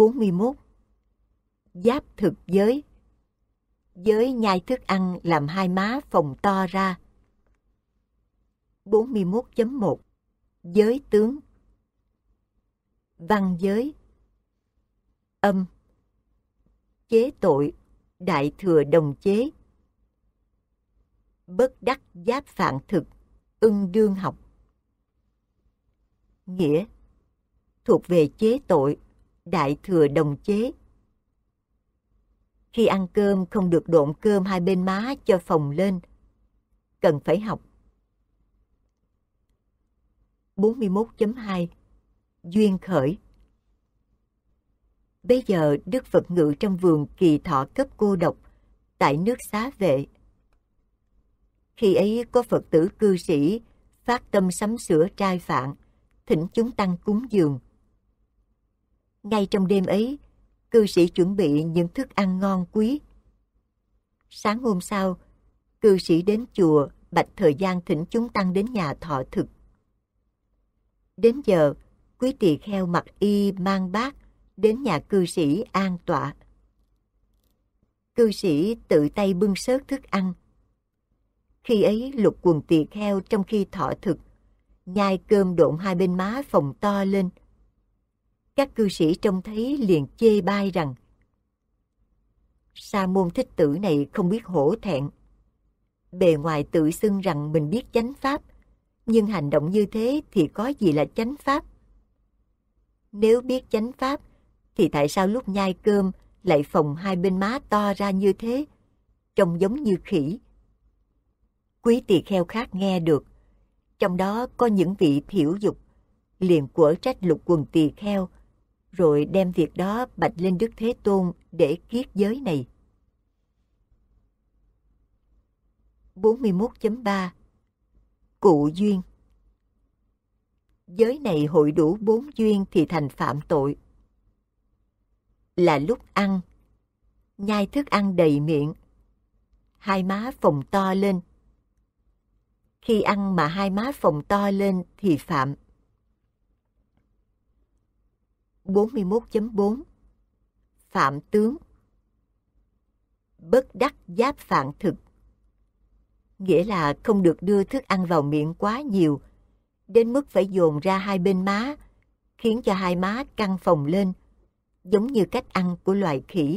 41. Giáp thực giới. Giới nhai thức ăn làm hai má phồng to ra. 41.1. Giới tướng. Văn giới. Âm. Chế tội, đại thừa đồng chế. Bất đắc giáp phạn thực, ưng đương học. Nghĩa. Thuộc về chế tội, đại thừa đồng chế. Khi ăn cơm không được độn cơm hai bên má cho phồng lên. Cần phải học. 41.2. Duyên khởi. Bây giờ Đức Phật ngự trong vườn Kỳ Thọ Cấp cô độc, tại nước Xá Vệ. Khi ấy có Phật tử cư sĩ phát tâm sắm sửa trai phạn, thỉnh chúng tăng cúng dường. Ngay trong đêm ấy, cư sĩ chuẩn bị những thức ăn ngon quý. Sáng hôm sau, cư sĩ đến chùa bạch thời gian thỉnh chúng tăng đến nhà thọ thực. Đến giờ, quý tỳ kheo mặc y mang bát đến nhà cư sĩ an tọa. Cư sĩ tự tay bưng xớt thức ăn. Khi ấy lục quần tỳ kheo trong khi thọ thực, nhai cơm độn hai bên má phồng to lên. Các cư sĩ trông thấy liền chê bai rằng: Sa môn thích tử này không biết hổ thẹn. Bề ngoài tự xưng rằng mình biết chánh pháp, nhưng hành động như thế thì có gì là chánh pháp? Nếu biết chánh pháp, thì tại sao lúc nhai cơm lại phồng hai bên má to ra như thế, trông giống như khỉ? Quý tỳ kheo khác nghe được, trong đó có những vị thiểu dục, liền quở trách lục quần tỳ kheo, rồi đem việc đó bạch lên Đức Thế Tôn để kiết giới này. 41.3. Cụ duyên. Giới này hội đủ 4 duyên thì thành phạm tội. Là lúc ăn, nhai thức ăn đầy miệng, hai má phồng to lên. Khi ăn mà hai má phồng to lên thì phạm. 41.4. Phạm tướng. Bất đắc giáp phạn thực. Nghĩa là không được đưa thức ăn vào miệng quá nhiều, đến mức phải dồn ra hai bên má, khiến cho hai má căng phồng lên, giống như cách ăn của loài khỉ.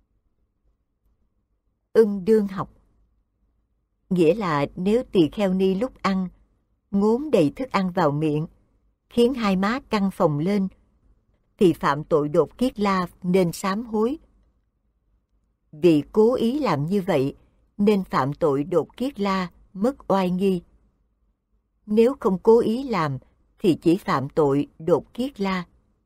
Ưng đương học. Nghĩa là nếu tỳ kheo ni lúc ăn, ngốn đầy thức ăn vào miệng, khiến hai má căng phồng lên, thì phạm tội đột kiết la nên sám hối. Vì cố ý làm như vậy, nên phạm tội đột kiết la, mất oai nghi. Nếu không cố ý làm, thì chỉ phạm tội đột kiết la.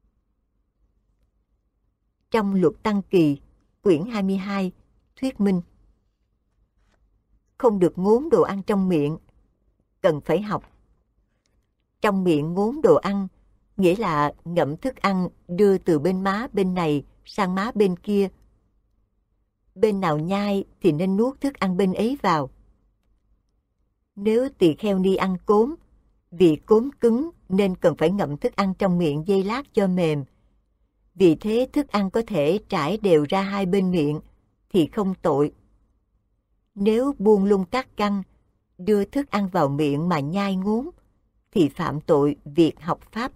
Trong Luật Tăng Kỳ, quyển 22, thuyết minh: không được ngốn đồ ăn trong miệng, cần phải học. Trong miệng ngốn đồ ăn, nghĩa là ngậm thức ăn đưa từ bên má bên này sang má bên kia. Bên nào nhai thì nên nuốt thức ăn bên ấy vào. Nếu tỳ kheo ni ăn cốm, vì cốm cứng nên cần phải ngậm thức ăn trong miệng giây lát cho mềm. Vì thế thức ăn có thể trải đều ra hai bên miệng thì không tội. Nếu buông lung các căn, đưa thức ăn vào miệng mà nhai ngốn, thì phạm tội việc học pháp.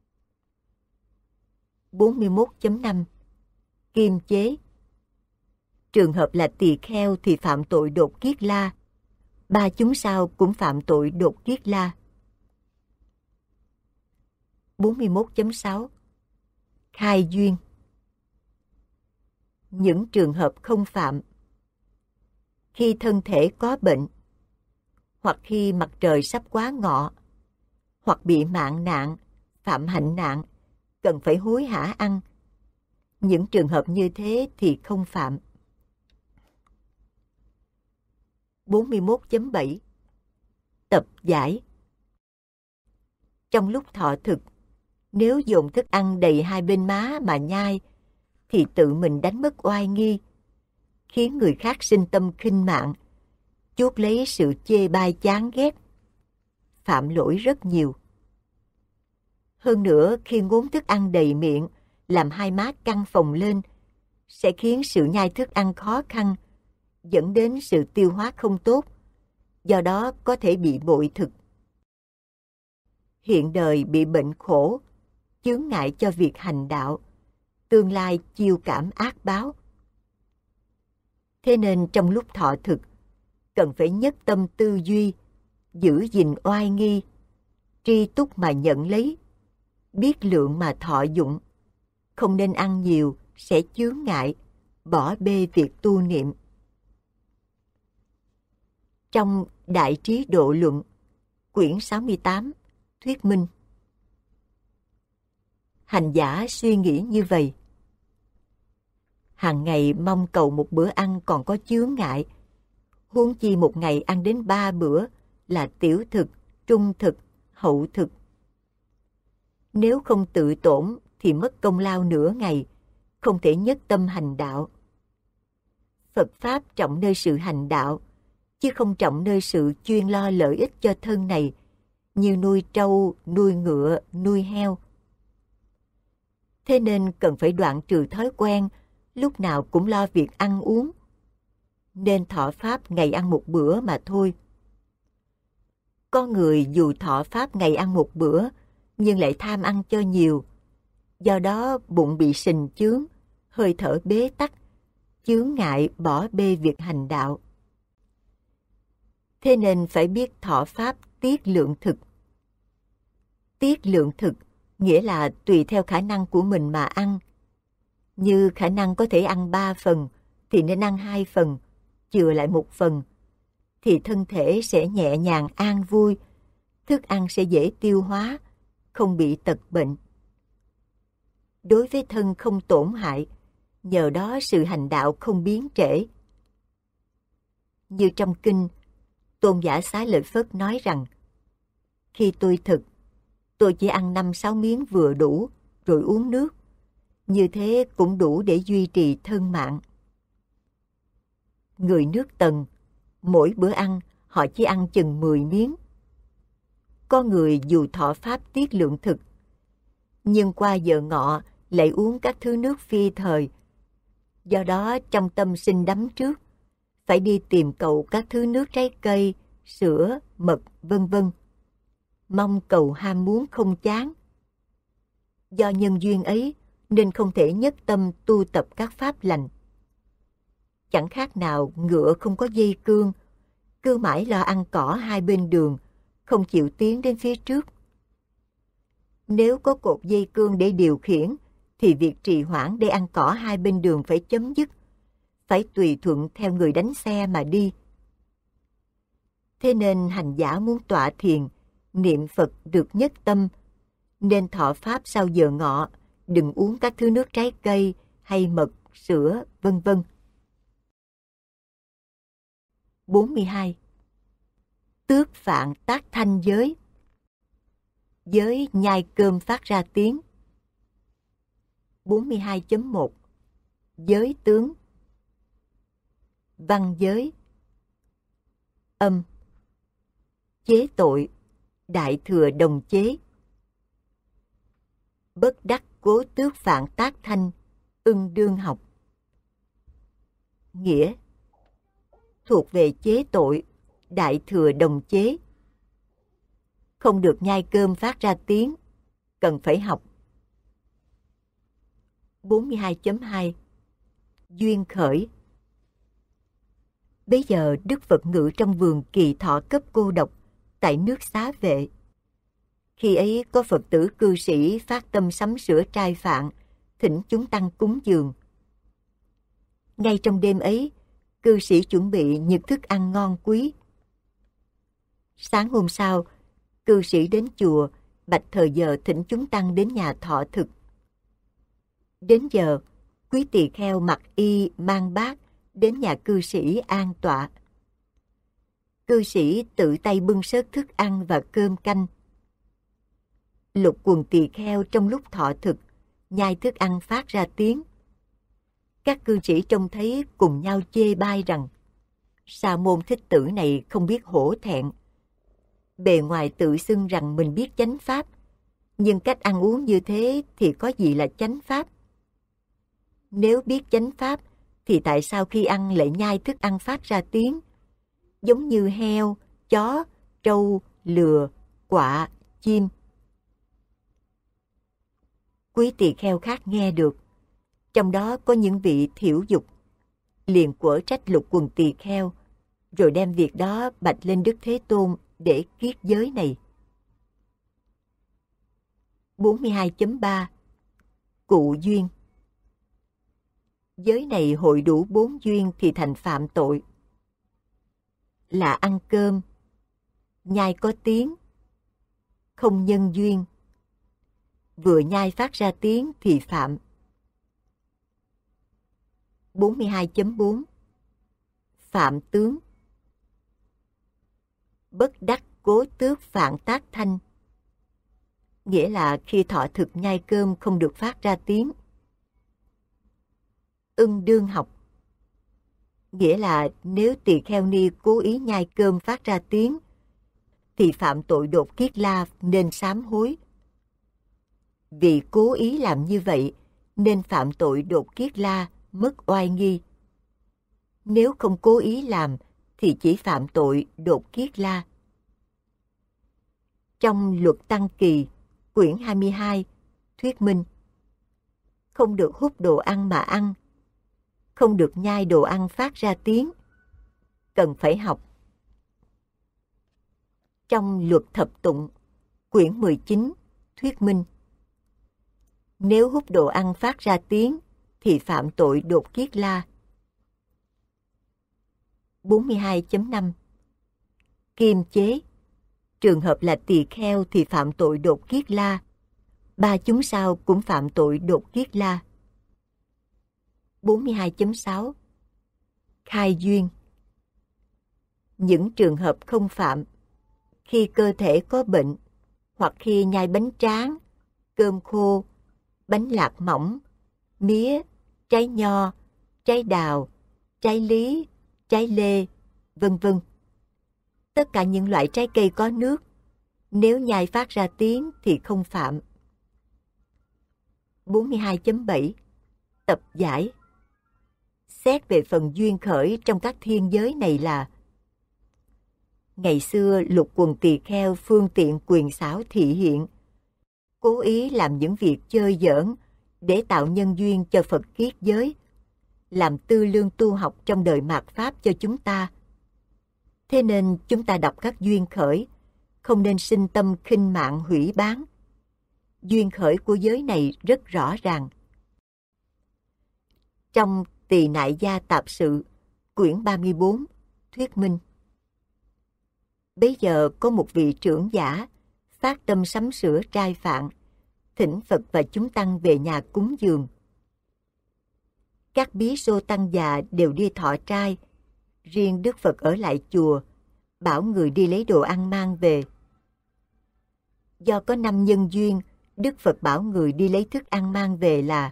41.5. Kim chế. Trường hợp là tỳ kheo thì phạm tội đột kiết la. 3 chúng sao cũng phạm tội đột kiết la. 41.6. Khai duyên. Những trường hợp không phạm: khi thân thể có bệnh, hoặc khi mặt trời sắp quá ngọ, hoặc bị mạng nạn, phạm hạnh nạn, cần phải hối hả ăn. Những trường hợp như thế thì không phạm. 41.7. Tập giải. Trong lúc thọ thực, nếu dồn thức ăn đầy hai bên má mà nhai, thì tự mình đánh mất oai nghi, khiến người khác sinh tâm khinh mạng, chuốc lấy sự chê bai chán ghét, phạm lỗi rất nhiều. Hơn nữa, khi ngốn thức ăn đầy miệng làm hai má căng phồng lên, sẽ khiến sự nhai thức ăn khó khăn, dẫn đến sự tiêu hóa không tốt, do đó có thể bị bội thực. Hiện đời bị bệnh khổ, chướng ngại cho việc hành đạo, tương lai chiêu cảm ác báo. Thế nên trong lúc thọ thực, cần phải nhất tâm tư duy, giữ gìn oai nghi, tri túc mà nhận lấy, biết lượng mà thọ dụng, không nên ăn nhiều sẽ chướng ngại, bỏ bê việc tu niệm. Trong Đại Trí Độ Luận, quyển 68, thuyết minh. Hành giả suy nghĩ như vậy: hàng ngày mong cầu một bữa ăn còn có chướng ngại, huống chi một ngày ăn đến 3 bữa là tiểu thực, trung thực, hậu thực. Nếu không tự tổn thì mất công lao nửa ngày, không thể nhất tâm hành đạo. Phật Pháp trọng nơi sự hành đạo, chứ không trọng nơi sự chuyên lo lợi ích cho thân này, như nuôi trâu, nuôi ngựa, nuôi heo. Thế nên cần phải đoạn trừ thói quen, lúc nào cũng lo việc ăn uống. Nên thọ Pháp ngày ăn một bữa mà thôi. Có người dù thọ Pháp ngày ăn một bữa, nhưng lại tham ăn cho nhiều. Do đó bụng bị sình chướng, hơi thở bế tắc, chướng ngại bỏ bê việc hành đạo. Thế nên phải biết thọ Pháp tiết lượng thực. Tiết lượng thực nghĩa là tùy theo khả năng của mình mà ăn. Như khả năng có thể ăn 3 phần, thì nên ăn 2 phần, chừa lại 1 phần, thì thân thể sẽ nhẹ nhàng an vui, thức ăn sẽ dễ tiêu hóa, không bị tật bệnh. Đối với thân không tổn hại, nhờ đó sự hành đạo không biến trễ. Như trong kinh, Tôn giả Xá Lợi Phất nói rằng: khi tôi thực, tôi chỉ ăn 5-6 miếng vừa đủ, rồi uống nước. Như thế cũng đủ để duy trì thân mạng. Người nước Tần, mỗi bữa ăn họ chỉ ăn chừng 10 miếng. Có người dù thọ Pháp tiết lượng thực, nhưng qua giờ ngọ lại uống các thứ nước phi thời. Do đó trong tâm sinh đắm trước, phải đi tìm cầu các thứ nước trái cây, sữa, mật, vân vân. Mong cầu ham muốn không chán. Do nhân duyên ấy nên không thể nhất tâm tu tập các pháp lành. Chẳng khác nào ngựa không có dây cương, cứ mãi lo ăn cỏ hai bên đường, không chịu tiến đến phía trước. Nếu có cột dây cương để điều khiển, thì việc trì hoãn để ăn cỏ hai bên đường phải chấm dứt, phải tùy thuận theo người đánh xe mà đi. Thế nên hành giả muốn tọa thiền, niệm Phật được nhất tâm, nên thọ Pháp sau giờ ngọ, đừng uống các thứ nước trái cây hay mật, sữa, vân vân. 42. Tước phạn tác thanh giới. Giới nhai cơm phát ra tiếng. 42.1. Giới tướng. Văn giới. Âm. Chế tội, đại thừa đồng chế. Bất đắc cố tước phạn tác thanh, ưng đương học. Nghĩa: thuộc về chế tội, đại thừa đồng chế. Không được nhai cơm phát ra tiếng, cần phải học. 42.2. Duyên khởi. Bấy giờ Đức Phật ngự trong vườn Kỳ Thọ Cấp Cô Độc tại nước Xá Vệ. Khi ấy có Phật tử cư sĩ phát tâm sắm sửa trai phạn, thỉnh chúng tăng cúng dường. Ngay trong đêm ấy, cư sĩ chuẩn bị những thức ăn ngon quý. Sáng hôm sau, cư sĩ đến chùa, bạch thời giờ thỉnh chúng tăng đến nhà thọ thực. Đến giờ, quý tỳ kheo mặc y mang bát đến nhà cư sĩ an tọa. Cư sĩ tự tay bưng xớt thức ăn và cơm canh. Lục quần tỳ kheo trong lúc thọ thực, nhai thức ăn phát ra tiếng. Các cư sĩ trông thấy cùng nhau chê bai rằng: Sa môn thích tử này không biết hổ thẹn. Bề ngoài tự xưng rằng mình biết chánh pháp, nhưng cách ăn uống như thế thì có gì là chánh pháp. Nếu biết chánh pháp, thì tại sao khi ăn lại nhai thức ăn phát ra tiếng? Giống như heo, chó, trâu, lừa, quạ, chim. Quý tỳ kheo khác nghe được, trong đó có những vị thiểu dục, liền quở trách Lục Quần Tỳ Kheo, rồi đem việc đó bạch lên Đức Thế Tôn để kiết giới này. 42.3 Cụ duyên. Giới này hội đủ 4 duyên thì thành phạm tội. Là ăn cơm, nhai có tiếng, không nhân duyên, vừa nhai phát ra tiếng thì phạm. 42.4 Phạm tướng. Bất đắc cố tước phạn tác thanh, nghĩa là khi thọ thực nhai cơm không được phát ra tiếng. Ưng đương học, nghĩa là nếu tỳ kheo ni cố ý nhai cơm phát ra tiếng, thì phạm tội đột kiết la nên sám hối. Vì cố ý làm như vậy nên phạm tội đột kiết la, mất oai nghi. Nếu không cố ý làm thì chỉ phạm tội đột kiết la. Trong Luật Tăng Kỳ, quyển 22, thuyết minh: không được hút đồ ăn mà ăn, không được nhai đồ ăn phát ra tiếng, cần phải học. Trong Luật Thập Tụng, quyển 19, thuyết minh: nếu hút đồ ăn phát ra tiếng thì phạm tội đột kiết la. 42.5 Kiềm chế. Trường hợp là tỳ kheo thì phạm tội đột kiết la. 3 chúng sao cũng phạm tội đột kiết la. 42.6 Khai duyên. Những trường hợp không phạm: khi cơ thể có bệnh, hoặc khi nhai bánh tráng, cơm khô, bánh lạc mỏng, mía, trái nho, trái đào, trái lý, trái lê, vân vân. Tất cả những loại trái cây có nước, nếu nhai phát ra tiếng thì không phạm. 42.7 Tập giải. Xét về phần duyên khởi trong các thiên giới này là: ngày xưa Lục Quần Tỳ Kheo phương tiện quyền xảo thị hiện, cố ý làm những việc chơi giỡn để tạo nhân duyên cho Phật kiết giới, làm tư lương tu học trong đời mạt Pháp cho chúng ta. Thế nên chúng ta đọc các duyên khởi, không nên sinh tâm khinh mạn hủy báng. Duyên khởi của giới này rất rõ ràng. Trong Tỳ Nại Gia Tạp Sự, quyển 34, thuyết minh: bấy giờ có một vị trưởng giả phát tâm sắm sửa trai phạn, thỉnh Phật và chúng tăng về nhà cúng dường. Các bí xô tăng già đều đi thọ trai, riêng Đức Phật ở lại chùa, bảo người đi lấy đồ ăn mang về. Do có 5 nhân duyên, Đức Phật bảo người đi lấy thức ăn mang về là: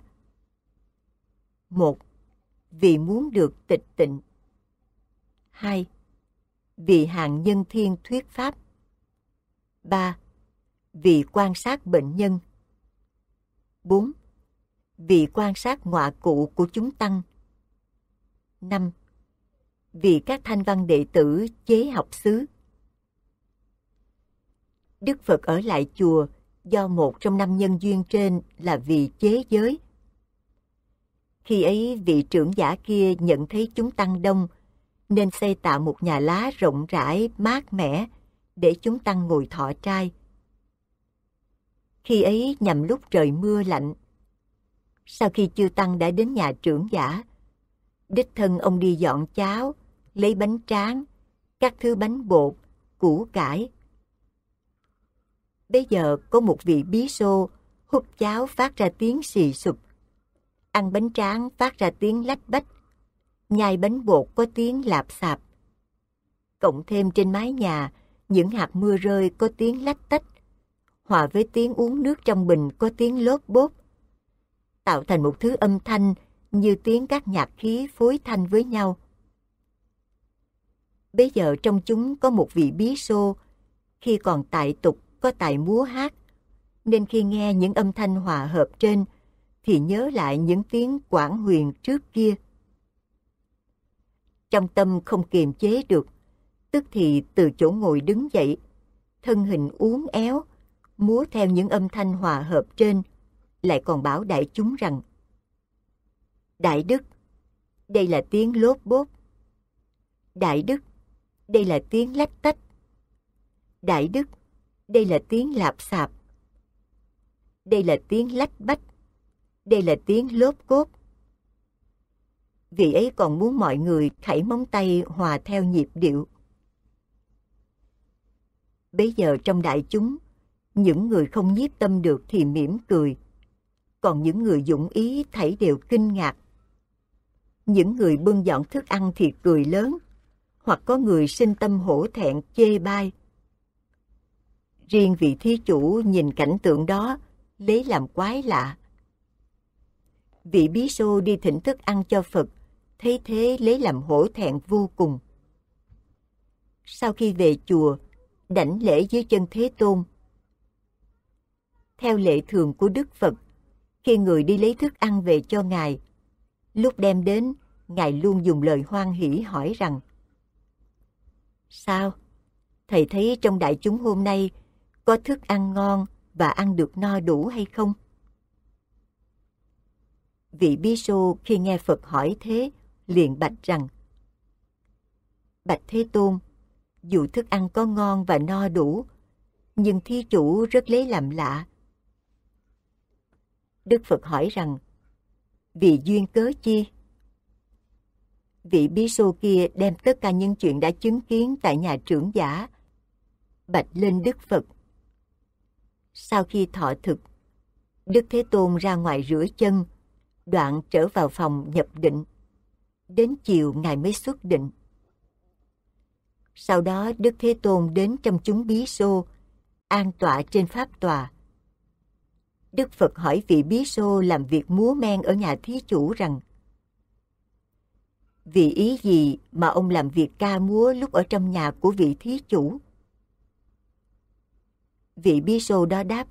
1. Vì muốn được tịch tịnh. 2. Vì hàng nhân thiên thuyết pháp. 3. Vì quan sát bệnh nhân. 4. Vì quan sát ngọa cụ của chúng tăng. 5. Vì các thanh văn đệ tử chế học xứ. Đức Phật ở lại chùa do một trong 5 nhân duyên trên là vì chế giới. Khi ấy vị trưởng giả kia nhận thấy chúng tăng đông, nên xây tạo một nhà lá rộng rãi, mát mẻ, để chúng tăng ngồi thọ trai. Khi ấy nhằm lúc trời mưa lạnh. Sau khi chư tăng đã đến nhà trưởng giả, đích thân ông đi dọn cháo, lấy bánh tráng, các thứ bánh bột, củ cải. Bây giờ có một vị bí xô hút cháo phát ra tiếng xì xụp, ăn bánh tráng phát ra tiếng lách bách, nhai bánh bột có tiếng lạp xạp. Cộng thêm trên mái nhà, những hạt mưa rơi có tiếng lách tách, hòa với tiếng uống nước trong bình có tiếng lốp bốp, tạo thành một thứ âm thanh như tiếng các nhạc khí phối thanh với nhau. Bây giờ trong chúng có một vị bí xô, khi còn tại tục có tài múa hát, nên khi nghe những âm thanh hòa hợp trên, thì nhớ lại những tiếng quảng huyền trước kia. Trong tâm không kiềm chế được, tức thì từ chỗ ngồi đứng dậy, thân hình uốn éo, múa theo những âm thanh hòa hợp trên, lại còn bảo đại chúng rằng: Đại Đức, đây là tiếng lốp bốp. Đại Đức, đây là tiếng lách tách. Đại Đức, đây là tiếng lạp xạp. Đây là tiếng lách bách. Đây là tiếng lốp cốp. Vị ấy còn muốn mọi người khẩy móng tay hòa theo nhịp điệu. Bấy giờ trong đại chúng, những người không nhiếp tâm được thì mỉm cười, còn những người dũng ý thảy đều kinh ngạc. Những người bưng dọn thức ăn thì cười lớn, hoặc có người sinh tâm hổ thẹn chê bai. Riêng vị thí chủ nhìn cảnh tượng đó, lấy làm quái lạ. Vị bí xô đi thỉnh thức ăn cho Phật, thấy thế lấy làm hổ thẹn vô cùng. Sau khi về chùa, đảnh lễ dưới chân Thế Tôn. Theo lệ thường của Đức Phật, khi người đi lấy thức ăn về cho Ngài, lúc đem đến, Ngài luôn dùng lời hoan hỷ hỏi rằng: Sao? Thầy thấy trong đại chúng hôm nay có thức ăn ngon và ăn được no đủ hay không? Vị bí xô khi nghe Phật hỏi thế, liền bạch rằng: Bạch Thế Tôn, dù thức ăn có ngon và no đủ, nhưng thí chủ rất lấy làm lạ. Đức Phật hỏi rằng: Vì duyên cớ chi? Vị bí xô kia đem tất cả những chuyện đã chứng kiến tại nhà trưởng giả bạch lên Đức Phật. Sau khi thọ thực, Đức Thế Tôn ra ngoài rửa chân, đoạn trở vào phòng nhập định. Đến chiều Ngài mới xuất định. Sau đó Đức Thế Tôn đến trong chúng bí xô, an tọa trên pháp tòa. Đức Phật hỏi vị bí xô làm việc múa men ở nhà thí chủ rằng: Vì ý gì mà ông làm việc ca múa lúc ở trong nhà của vị thí chủ? Vị bí xô đó đáp: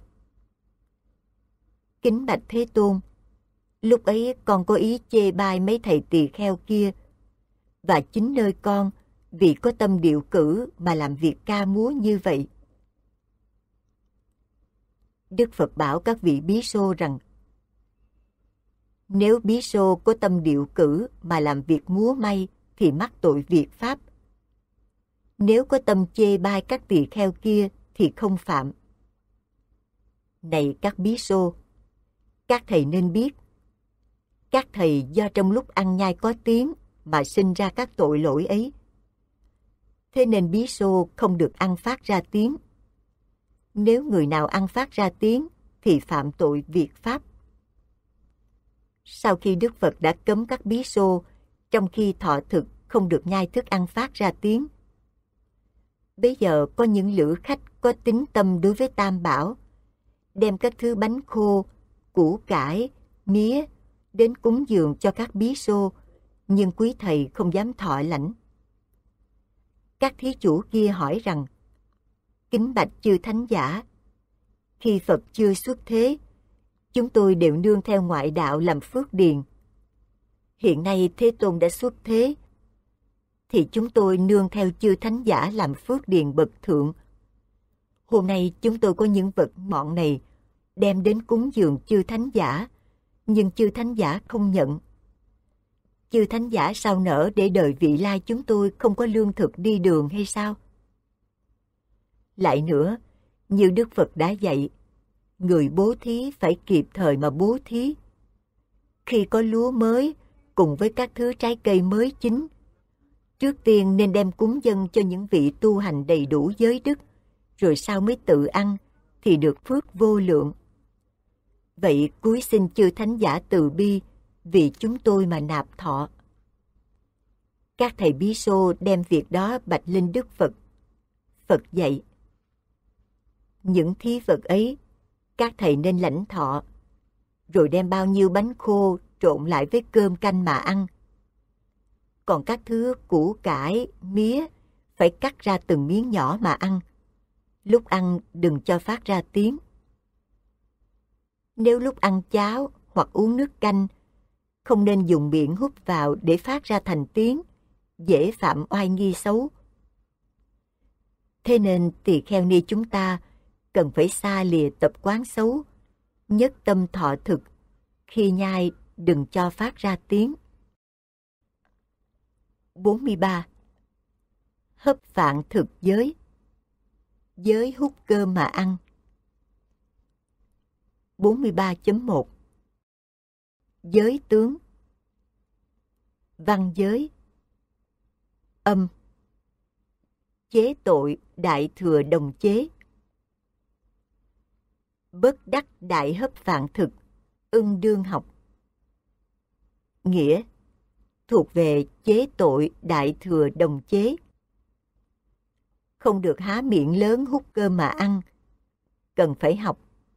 Kính bạch Thế Tôn, lúc ấy con có ý chê bai mấy thầy tỳ kheo kia, và chính nơi con vì có tâm điệu cử mà làm việc ca múa như vậy. Đức Phật bảo các vị bí xô rằng: Nếu bí xô có tâm điệu cử mà làm việc múa may thì mắc tội việt pháp. Nếu có tâm chê bai các tỳ kheo kia thì không phạm. Này các bí xô, các thầy nên biết, các thầy do trong lúc ăn nhai có tiếng mà sinh ra các tội lỗi ấy. Thế nên bí xô không được ăn phát ra tiếng. Nếu người nào ăn phát ra tiếng thì phạm tội việt pháp. Sau khi Đức Phật đã cấm các bí xô trong khi thọ thực không được nhai thức ăn phát ra tiếng, bây giờ có những lữ khách có tín tâm đối với Tam Bảo, đem các thứ bánh khô, củ cải, mía đến cúng dường cho các bí xô, nhưng quý thầy không dám thọ lãnh. Các thí chủ kia hỏi rằng: Kính bạch chư thánh giả, khi Phật chưa xuất thế, chúng tôi đều nương theo ngoại đạo làm phước điền. Hiện nay Thế Tôn đã xuất thế, thì chúng tôi nương theo chư thánh giả làm phước điền bậc thượng. Hôm nay chúng tôi có những vật mọn này đem đến cúng dường chư thánh giả, nhưng chư thánh giả không nhận. Chư thánh giả sao nỡ để đời vị lai chúng tôi không có lương thực đi đường hay sao? Lại nữa, như Đức Phật đã dạy, người bố thí phải kịp thời mà bố thí. Khi có lúa mới cùng với các thứ trái cây mới chín, trước tiên nên đem cúng dâng cho những vị tu hành đầy đủ giới đức, rồi sau mới tự ăn thì được phước vô lượng. Vậy cúi xin chư thánh giả từ bi vì chúng tôi mà nạp thọ. Các thầy bí xô đem việc đó bạch lên Đức Phật. Phật dạy: Những thí vật ấy các thầy nên lãnh thọ, rồi đem bao nhiêu bánh khô trộn lại với cơm canh mà ăn. Còn các thứ củ cải, mía phải cắt ra từng miếng nhỏ mà ăn. Lúc ăn đừng cho phát ra tiếng. Nếu lúc ăn cháo hoặc uống nước canh, không nên dùng miệng hút vào để phát ra thành tiếng, dễ phạm oai nghi xấu. Thế nên tỳ kheo ni chúng ta cần phải xa lìa tập quán xấu, nhất tâm thọ thực, khi nhai đừng cho phát ra tiếng. 43. Hấp phạn thực giới. Giới hút cơm mà ăn. 43.1. Giới tướng. Văn giới. Âm. Chế tội đại thừa đồng chế. Bất đắc đại hấp phạn thực, ưng đương học. Nghĩa: thuộc về chế tội đại thừa đồng chế. Không được há miệng lớn hút cơm mà ăn, cần phải học.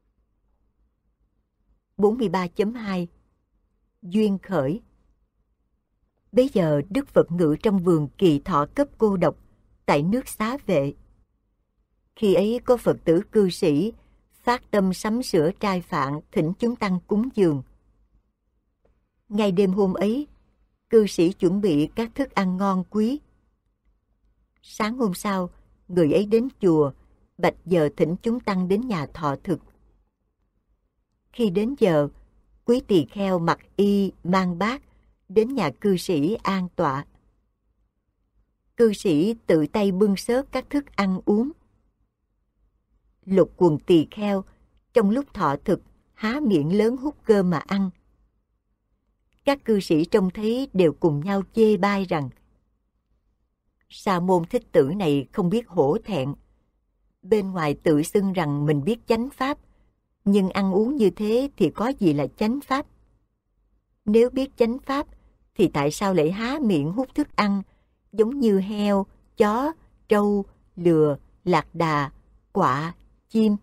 43.2. Duyên khởi. Bấy giờ Đức Phật ngự trong vườn Kỳ Thọ Cấp cô độc tại nước Xá Vệ. Khi ấy có Phật tử cư sĩ phát tâm sắm sửa trai phạn thỉnh chúng tăng cúng dường. Ngay đêm hôm ấy, cư sĩ chuẩn bị các thức ăn ngon quý. Sáng hôm sau, người ấy đến chùa, bạch giờ thỉnh chúng tăng đến nhà thọ thực. Khi đến giờ, quý tỳ kheo mặc y mang bát đến nhà cư sĩ an tọa. Cư sĩ tự tay bưng xớt các thức ăn uống. Lục quần tỳ kheo trong lúc thọ thực há miệng lớn hút cơm mà ăn. Các cư sĩ trông thấy đều cùng nhau chê bai rằng: Sa môn thích tử này không biết hổ thẹn. Bên ngoài tự xưng rằng mình biết chánh pháp, nhưng ăn uống như thế thì có gì là chánh pháp? Nếu biết chánh pháp, thì tại sao lại há miệng hút thức ăn, giống như heo, chó, trâu, lừa, lạc đà, quạ, chim?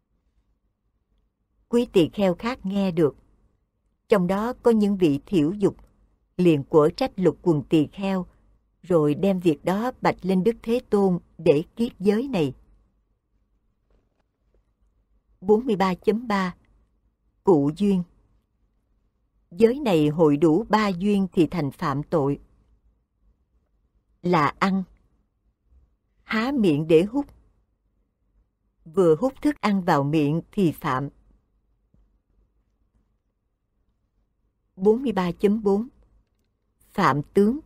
Quý tỳ kheo khác nghe được, trong đó có những vị thiểu dục, liền quở trách lục quần tỳ kheo, rồi đem việc đó bạch lên Đức Thế Tôn để kiết giới này. 43.3. Cụ duyên. Giới này hội đủ 3 duyên thì thành phạm tội. Là ăn, há miệng để hút, vừa hút thức ăn vào miệng thì phạm. 43.4. Phạm tướng.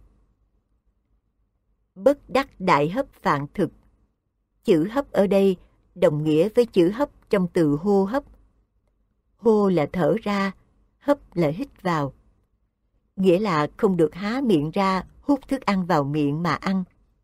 Bất đắc đại hấp phạn thực. Chữ hấp ở đây đồng nghĩa với chữ hấp trong từ hô hấp. Hô là thở ra, hấp là hít vào. Nghĩa là không được há miệng ra hút thức ăn vào miệng mà ăn.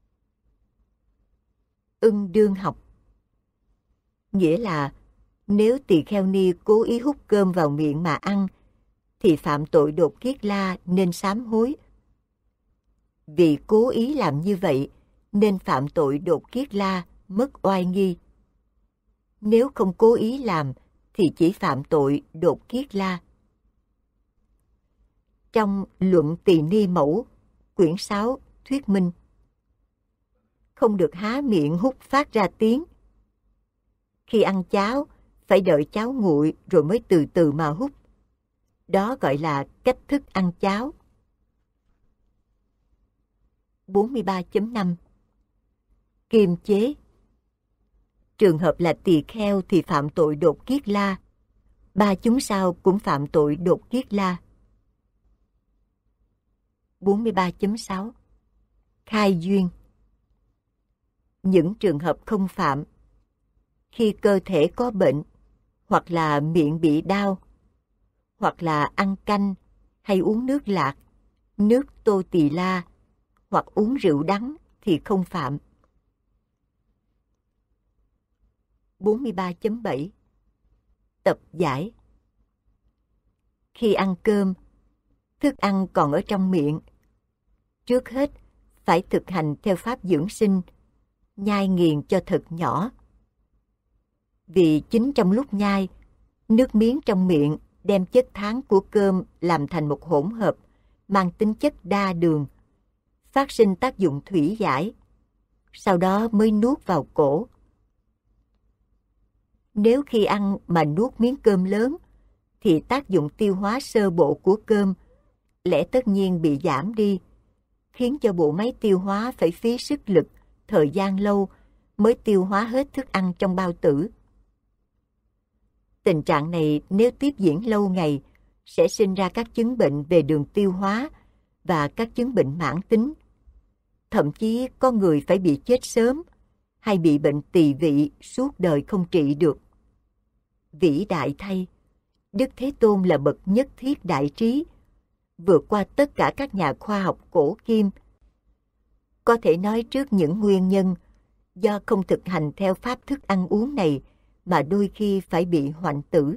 Ưng đương học. Nghĩa là nếu tỳ kheo ni cố ý hút cơm vào miệng mà ăn, thì phạm tội đột kiết la nên sám hối. Vì cố ý làm như vậy nên phạm tội đột kiết la, mất oai nghi. Nếu không cố ý làm thì chỉ phạm tội đột kiết la. Trong Luận Tỳ Ni Mẫu, quyển 6, thuyết minh: không được há miệng hút phát ra tiếng. Khi ăn cháo, phải đợi cháo nguội rồi mới từ từ mà hút. Đó gọi là cách thức ăn cháo. 43.5. Kiềm chế. Trường hợp là tỳ kheo thì phạm tội đột kiết la. 3 chúng sao cũng phạm tội đột kiết la. 43.6. Khai duyên. Những trường hợp không phạm: khi cơ thể có bệnh, hoặc là miệng bị đau, hoặc là ăn canh hay uống nước lạc, nước tô tỳ la, hoặc uống rượu đắng thì không phạm. 43.7. Tập giải. Khi ăn cơm, thức ăn còn ở trong miệng, trước hết phải thực hành theo pháp dưỡng sinh, nhai nghiền cho thật nhỏ. Vì chính trong lúc nhai, nước miếng trong miệng đem chất thắng của cơm làm thành một hỗn hợp mang tính chất đa đường, phát sinh tác dụng thủy giải, sau đó mới nuốt vào cổ. Nếu khi ăn mà nuốt miếng cơm lớn thì tác dụng tiêu hóa sơ bộ của cơm lẽ tất nhiên bị giảm đi, khiến cho bộ máy tiêu hóa phải phí sức lực, thời gian lâu mới tiêu hóa hết thức ăn trong bao tử. Tình trạng này nếu tiếp diễn lâu ngày sẽ sinh ra các chứng bệnh về đường tiêu hóa và các chứng bệnh mãn tính. Thậm chí có người phải bị chết sớm hay bị bệnh tỳ vị suốt đời không trị được. Vĩ đại thay, Đức Thế Tôn là bậc nhất thiết đại trí, vượt qua tất cả các nhà khoa học cổ kim. Có thể nói trước những nguyên nhân do không thực hành theo pháp thức ăn uống này mà đôi khi phải bị hoạnh tử.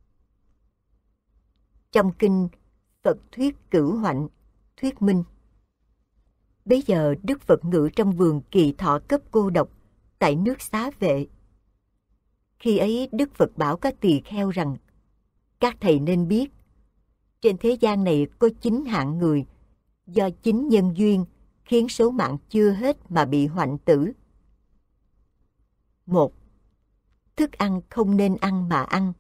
Trong kinh Phật thuyết cửu hoạnh, thuyết minh. Bấy giờ Đức Phật ngự trong vườn Kỳ Thọ Cấp Cô Độc tại nước Xá Vệ. Khi ấy Đức Phật bảo các tỳ kheo rằng: các thầy nên biết, trên thế gian này có 9 hạng người do 9 nhân duyên khiến số mạng chưa hết mà bị hoạnh tử. 1. Thức ăn không nên ăn mà ăn.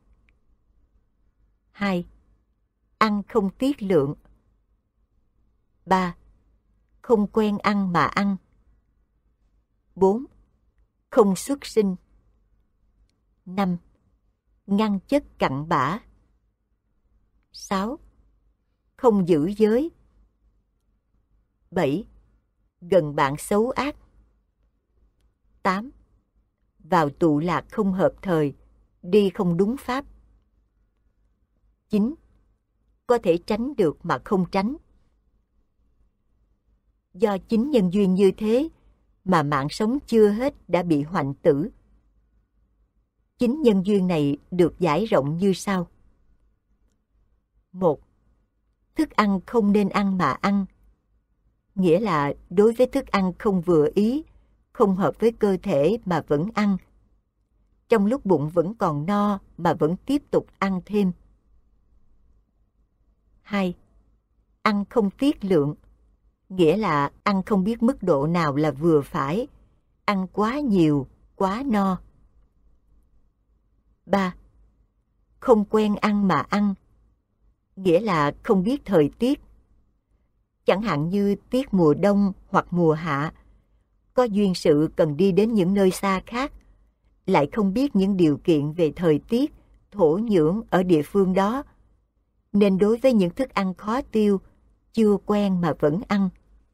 2. Ăn không tiết lượng. 3. Không quen ăn mà ăn. 4. Không xuất sinh. 5. Ngăn chất cặn bã. 6. Không giữ giới. 7. Gần bạn xấu ác. 8. Vào tụ lạc không hợp thời, đi không đúng pháp. 9. Có thể tránh được mà không tránh. Do 9 nhân duyên như thế mà mạng sống chưa hết đã bị hoạnh tử. 9 nhân duyên này được giải rộng như sau. 1. Thức ăn không nên ăn mà ăn, nghĩa là đối với thức ăn không vừa ý, không hợp với cơ thể mà vẫn ăn. Trong lúc bụng vẫn còn no mà vẫn tiếp tục ăn thêm. 2. Ăn không tiết lượng, nghĩa là ăn không biết mức độ nào là vừa phải, ăn quá nhiều, quá no. 3. Không quen ăn mà ăn, nghĩa là không biết thời tiết. Chẳng hạn như tiết mùa đông hoặc mùa hạ, có duyên sự cần đi đến những nơi xa khác, lại không biết những điều kiện về thời tiết, thổ nhưỡng ở địa phương đó, nên đối với những thức ăn khó tiêu, chưa quen mà vẫn ăn.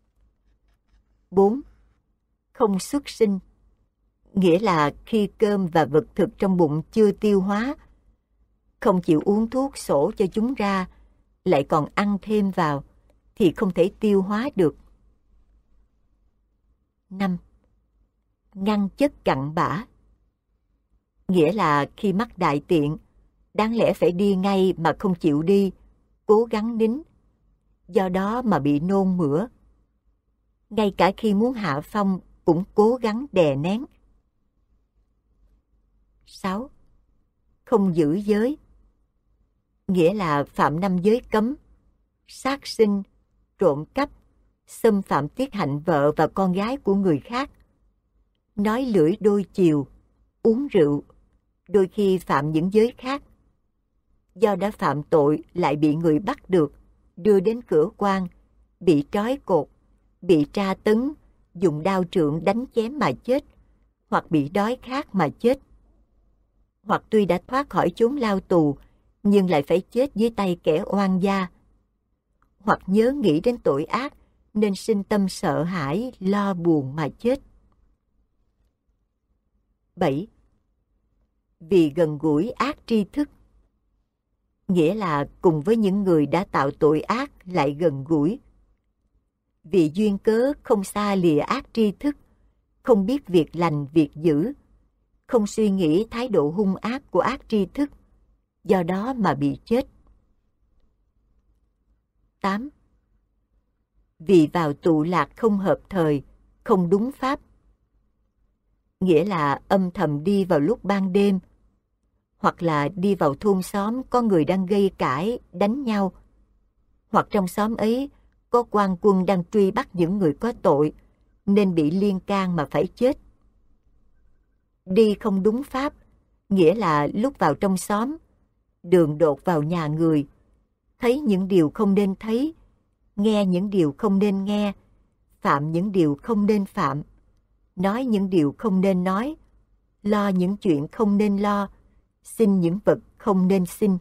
4. Không xuất sinh, nghĩa là khi cơm và vật thực trong bụng chưa tiêu hóa, không chịu uống thuốc sổ cho chúng ra, lại còn ăn thêm vào, thì không thể tiêu hóa được. 5. Ngăn chất cặn bã, nghĩa là khi mắc đại tiện, đáng lẽ phải đi ngay mà không chịu đi, cố gắng nín, do đó mà bị nôn mửa. Ngay cả khi muốn hạ phong cũng cố gắng đè nén. 6. Không giữ giới, nghĩa là phạm 5 giới cấm: sát sinh, trộm cắp, xâm phạm tiết hạnh vợ và con gái của người khác, nói lưỡi đôi chiều, uống rượu, đôi khi phạm những giới khác. Do đã phạm tội lại bị người bắt được, đưa đến cửa quan, bị trói cột, bị tra tấn, dùng đao trượng đánh chém mà chết, hoặc bị đói khát mà chết. Hoặc tuy đã thoát khỏi chốn lao tù, nhưng lại phải chết dưới tay kẻ oan gia. Hoặc nhớ nghĩ đến tội ác, nên sinh tâm sợ hãi, lo buồn mà chết. 7. Vì gần gũi ác tri thức, nghĩa là cùng với những người đã tạo tội ác lại gần gũi. Vì duyên cớ không xa lìa ác tri thức, không biết việc lành việc dữ, không suy nghĩ thái độ hung ác của ác tri thức, do đó mà bị chết. 8. Vì vào tụ lạc không hợp thời, không đúng pháp, nghĩa là âm thầm đi vào lúc ban đêm, hoặc là đi vào thôn xóm có người đang gây cãi, đánh nhau, hoặc trong xóm ấy có quan quân đang truy bắt những người có tội, nên bị liên can mà phải chết. Đi không đúng pháp, nghĩa là lúc vào trong xóm, đường đột vào nhà người, thấy những điều không nên thấy, nghe những điều không nên nghe, phạm những điều không nên phạm, nói những điều không nên nói, lo những chuyện không nên lo, xin những vật không nên xin.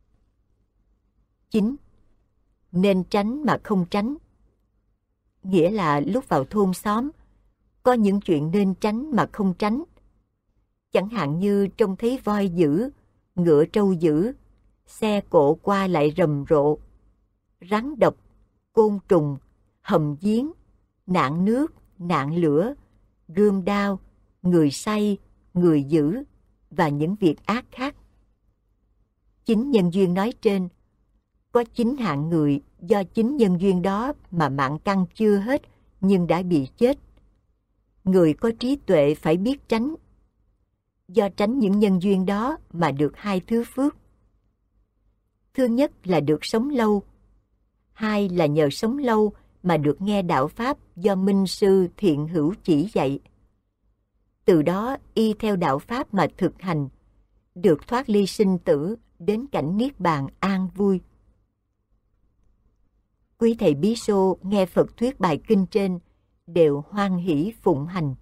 9. Nên tránh mà không tránh. Nghĩa là lúc vào thôn xóm, có những chuyện nên tránh mà không tránh. Chẳng hạn như trông thấy voi dữ, ngựa trâu dữ, xe cộ qua lại rầm rộ, rắn độc, côn trùng, hầm giếng, nạn nước, nạn lửa, gươm đao, người say, người dữ và những việc ác khác. 9 nhân duyên nói trên, có 9 hạng người do 9 nhân duyên đó mà mạng căn chưa hết nhưng đã bị chết. Người có trí tuệ phải biết tránh. Do tránh những nhân duyên đó mà được 2 thứ phước. Thứ nhất là được sống lâu. 2 là nhờ sống lâu mà được nghe đạo Pháp do Minh Sư Thiện Hữu chỉ dạy. Từ đó y theo đạo Pháp mà thực hành, được thoát ly sinh tử đến cảnh Niết Bàn an vui. Quý thầy Bí Xô nghe Phật thuyết bài kinh trên đều hoan hỷ phụng hành.